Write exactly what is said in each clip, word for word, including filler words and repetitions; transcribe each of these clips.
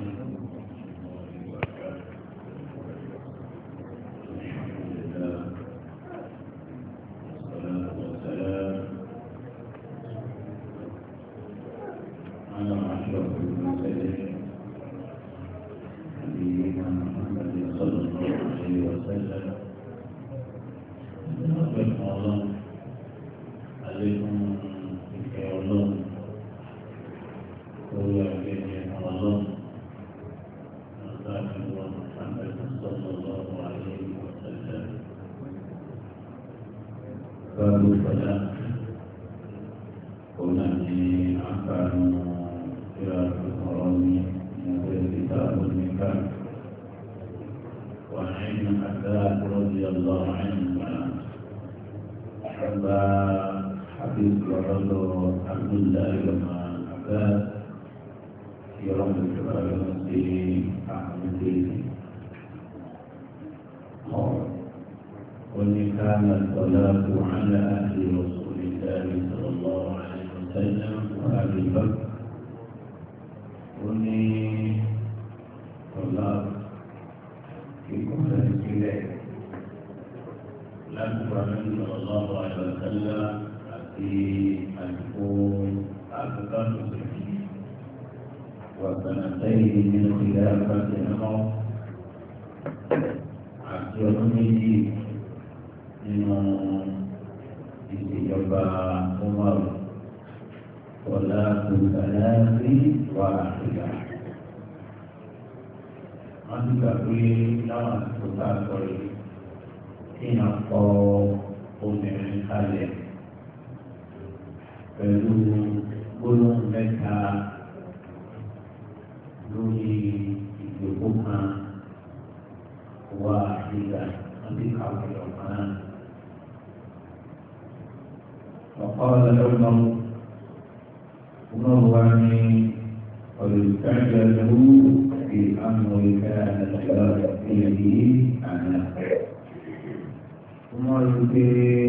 عليكم ورحمة الله وبركاته. الحمد لله والصلاة والسلام على أشرف المرسلين نبينا محمد صلى الله عليه وسلم. نسأل الله عليكم بخير ويا جميع الله نصاحب محمد صلى الله عليه وسلم. باب الصلاة هنا أحكام قراءة القرآن من كتاب النكاح. وعن ابن عباس رضي الله عنهما أبا حبيب ورد عبد الله بن عباس يوم الكبار في أحمد قال وإن كان الصلاة على أهل رسول الله صلى الله عليه وسلم وأبي بكر وإن صلاة في كل البلاد لم النبي صلى الله عليه وسلم في الكون أكثر وسنتين من خلافة عمر عجبني من استجابة عمر صلاة ثلاث واحدة. Nanti kami nama kita sorry, ini apa pun kalian perlu belum mereka lórí ìgbòho kan wá ìgbà àti àwọn ọ̀kan. ọ̀pọ̀ ọ̀lọ́dọ́gbọ̀n عمر وعني ويستعجل في أمر كان الشرع في يده عنه. عمر في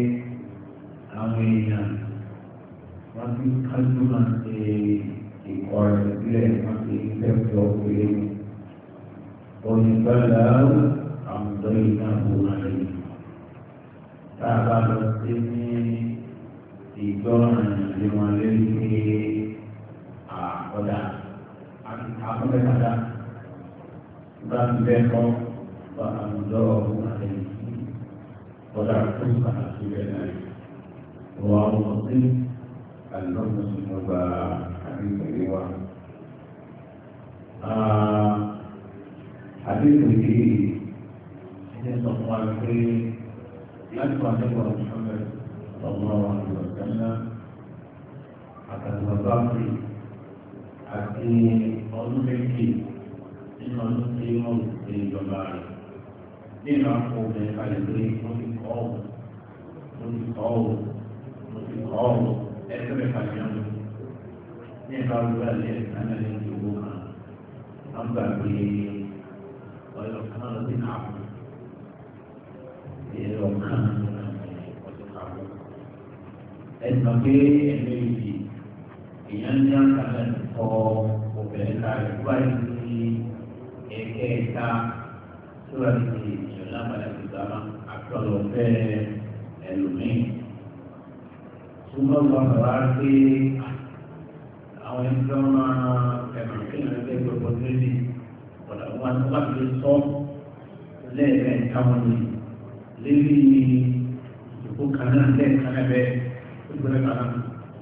أمرنا وفي خدمة ìkọ̀rẹ́ sílẹ̀ wọ́n ti fẹ́fẹ́ ọkùnrin onígbàlá àwùjọ ìdáàbò rẹ̀. tá a bá lọ sí ní ìgbọ́ràn ìlú wọn lórí pé àkọ́dà àkọ́dà bá ń bẹ́ kọ́ bá àwùjọ ọ̀hún rẹ̀ kọ́dà tó bá a sílẹ̀ náà. wọ́n á wọ́n sí àlùmọ́ọ̀mù sínú ọgbà ìgbéléwà. Àdéhùn yìí ṣe sọ fún wa pé láti wà nípa Muhammad sallallahu alaihi wa sallam àtàwọn báńkì àti ọdún méjì nínú ọdún tí wọ́n ti ìjọba rẹ̀ nínú àpò obìnrin kalẹ̀ pé wọ́n ti kọ́ ọ́ wọ́n ti kọ́ ọ́ wọ́n ti kọ́ ọ́ ẹgbẹ́ mẹ́fà ní ọdún. Ní ẹ̀ka olùgbà lè nàá lè di owó kan, wọ́n gbà pé ọ̀yọ̀ kan ló ti kà fún ẹ̀rọ kan ló ti kà fún. Ẹ̀sìn pé ẹ̀mí yìí èèyàn ní àkàlẹ̀ kọ́ obìnrin káyọ̀ wáyé ní ẹ̀kẹ́ ẹ̀ka tó wà ní ìyọ̀ lábàlẹ̀ ìgbàlá àtọ̀lọ̀ fẹ́ ẹlòmíì. Súnmọ́ wọn wá pé àwọn ẹni tó máa ẹ̀rọ kéèyàn ẹgbẹ́ gbogbo lórí ọ̀dà wọn tó bá fi sọ lẹ́ẹ̀rẹ́ káwọn ní lérí ìdìbò kan náà lẹ́ẹ̀kan náà bẹ́ẹ̀ tó gbọ́dọ̀ kan náà.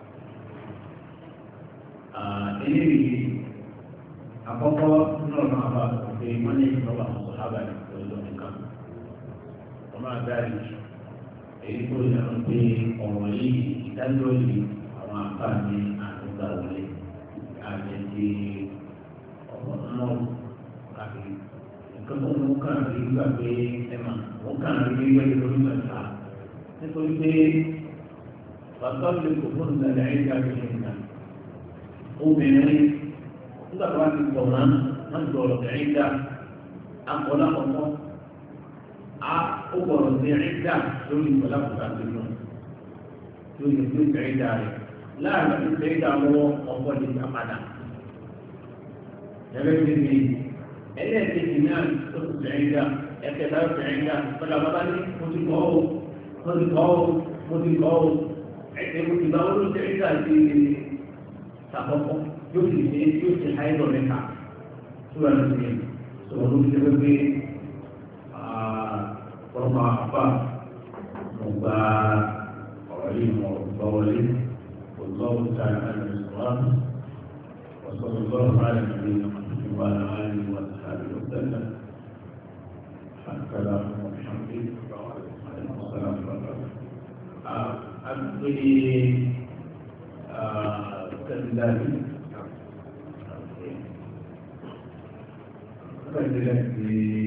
eléyìí àkọ́kọ́ nínú ọ̀nà àbá pé wọ́n ní ìjọba àwọn sọ̀hábà ní ìjọba nìkan. wọ́n máa dárí èyí tó yàrá pé ọ̀rọ̀ yìí ìdájọ́ yìí àwọn àǹfààní àtúntà wọlé àjẹjì ọ̀pọ̀ náà káàkiri. nǹkan tó ń kàn rí gbà pé ẹ mà wọ́n kàn rí wẹ́lẹ́ lórí mẹ́ta nítorí pé bàtà lè kó fún ìdálẹ́ ẹ̀ka ìṣẹ̀lẹ̀ náà. obìnrin nígbà tó wá ti pọ̀ náà wọ́n ti ọ̀rọ̀ ẹ̀ka akọ̀lá ọ̀pọ̀ a ó gbọ́dọ̀ sí ẹ̀ka lórí ìkọ̀lá kọ̀ọ̀kan tó lọ lórí ìgbésẹ̀ ẹ̀ka rẹ̀ láàrin ìgbésẹ̀ ẹ̀ka lọ́wọ́ ọ̀pọ̀ ní ìgbà padà. ẹgbẹ́ ti di ẹlẹ́ẹ̀kejì náà tó ti fẹ̀yìn dá ẹ̀kẹta ó fẹ̀yìn dá padà bàbá ní mo ti kọ́ ọ́ mo ti kọ́ ọ́ mo ti kọ́ ọ́ ẹ̀kẹ́ mo ti bá wọn ló fẹ̀yìn dá sí sàkọ́kọ́ yóò sì ṣe yóò ṣe àìsàn mẹ́ta tó wà lóṣù yẹn sọ̀rọ̀ ló fi ṣe pé ọ̀pọ̀ àpá mo gba ọ̀rọ̀ yìí mo gbọ́ wọlé kò lọ́wọ́ sáà náà lè sọ̀rọ̀ وصلى الله على نبينا محمد وعلى اله وصحبه وسلم السلام عليكم وعليكم السلام ورحمه الله أبدي كذلك كذلك